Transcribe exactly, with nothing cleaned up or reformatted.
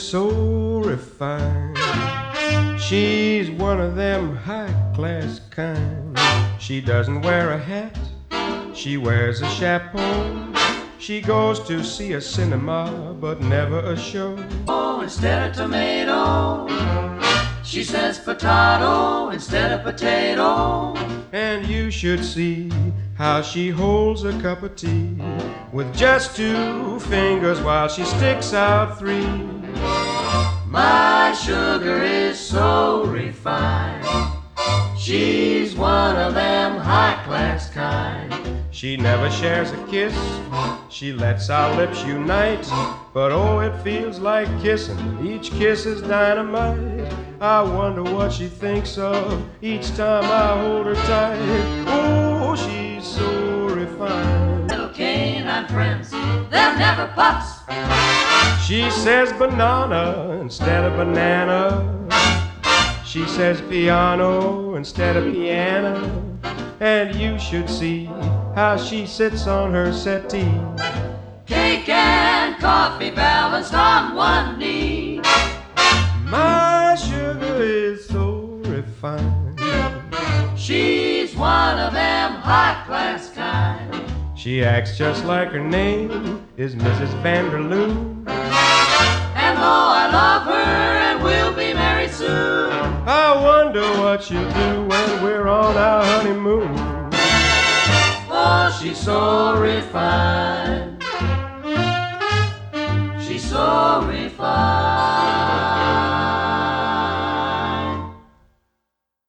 so refined. She's one of them high-class kind. She doesn't wear a hat, she wears a chapeau. She goes to see a cinema, but never a show. Oh, instead of tomato, she says potato instead of potato. And you should see how she holds a cup of tea with just two fingers while she sticks out three. My sugar is so refined. She's one of them high-class kind. She never shares a kiss, she lets our lips unite. But oh, it feels like kissing, each kiss is dynamite. I wonder what she thinks of each time I hold her tight. Oh, she's so refined. Little canine friends, they're never pups. She says banana instead of banana. She says piano instead of piano. And you should see how she sits on her settee. Cake and coffee balanced on one knee. My sugar is so refined. She's one of them high-class kind. She acts just like her name is Missus Vanderloon. And though I love her and we'll be married soon, I wonder what she'll do when we're on our honeymoon. oh, she's so refined. She's so refined.